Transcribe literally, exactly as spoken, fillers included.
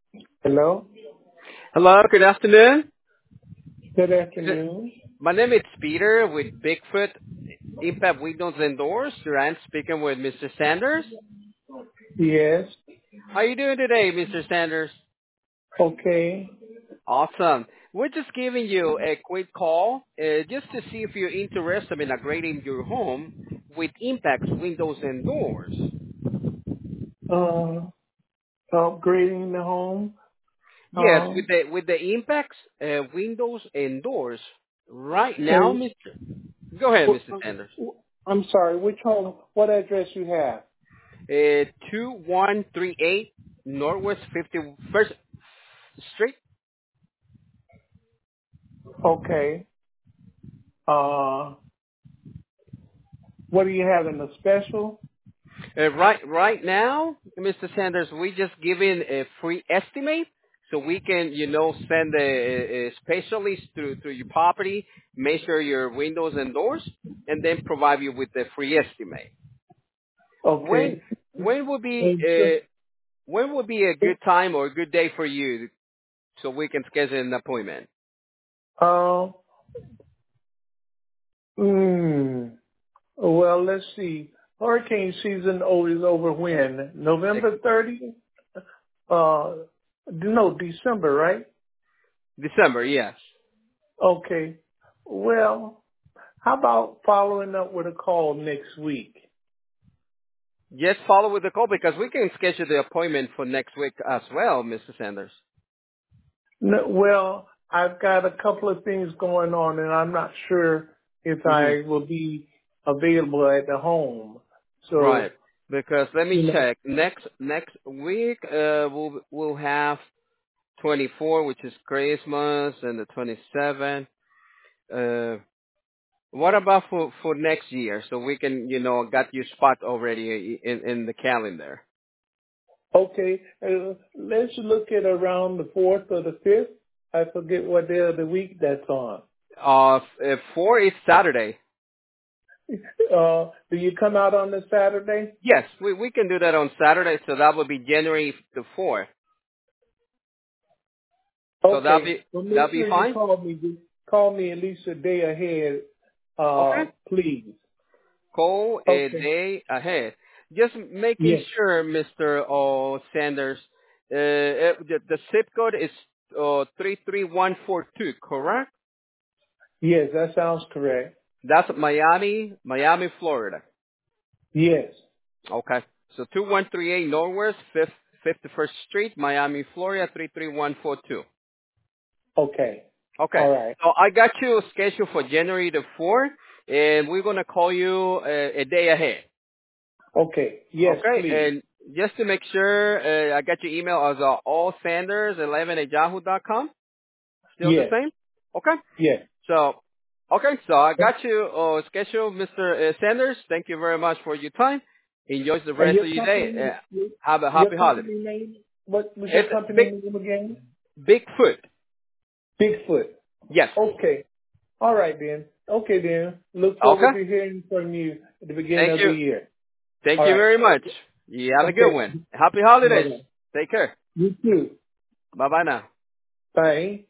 Hello. Hello, good afternoon. Good Is it- afternoon. My name is Peter with Bigfoot Impact Windows and Doors. I'm speaking with Mister Sanders. Yes. How are you doing today, Mister Sanders? Okay. Awesome. We're just giving you a quick call uh, just to see if you're interested in upgrading your home with Impact Windows and Doors. Uh, upgrading the home. Yes, with Um. the with the Impact uh, Windows and Doors. Right now, And Mister Go ahead, wh- Mister Sanders. I'm sorry. Which home? What address you have? Uh, two one three eight Northwest fifty-first Street. Okay. Uh. What do you have in the special? Uh, right, right now, Mister Sanders, we just giving a free estimate, so we can, you know, send a, a a specialist to to your property, measure your windows and doors, and then provide you with the free estimate. Okay. When when would be And so, uh, when would be a good time or a good day for you, so we can schedule an appointment? uh, mm, well, let's see. Hurricane season o- is over when? Uh, November thirtieth? Uh, no, December, right? December, yes. Okay. Well, how about following up with a call next week? Just follow with the call because we can schedule the appointment for next week as well, Mister Sanders. No, well, I've got a couple of things going on, and I'm not sure if hmm I will be available at the home. Right. So, Because let me you know, check. Next next week, uh, we'll we'll have twenty-four, which is Christmas, and the twenty-seventh. Uh, what about for for next year? So we can, you know, got your spot already in in the calendar. okay, uh, let's look at around the fourth or the fifth. I forget what day of the week that's on. Uh, f- uh four is Saturday. Uh, do you come out on the Saturday? Yes, we we can do that on Saturday. So that would be January the fourth. So that'll Okay. be Well, make that'll be sure you fine. call me. Call me at least a day ahead, uh, Okay. please. Call a Okay. day ahead. Just making Yes. sure, Mister O. Sanders, uh, uh, the, the zip code is uh, three three one four two, correct? Yes, that sounds correct. That's Miami, Miami, Florida. Yes. Okay. So two one three eight Northwest fifth, fifty-first Street, Miami, Florida, three three one four two. Okay. Okay. All right. So I got you scheduled for January the fourth, and we're going to call you uh, a day ahead. Okay. Yes, Okay, please. and just to make sure, uh, I got your email as uh, allsanders eleven at yahoo dot com. Still the Yes. same? Okay. Yes. So, okay, so I got you uh, scheduled, Mister Uh, Sanders. Thank you very much for your time. Enjoy the And rest your of your day. company, Uh, have a your happy holiday. company name? What was your It's company Big name again? Bigfoot. Bigfoot. Yes. Okay. All right then. Okay then. Look forward Okay. to hearing from you at the beginning Thank of the you. year. Thank All you right. very much. You have a good Okay. one. Happy Bye holidays. bye. Take care. You too. Bye bye now. Bye.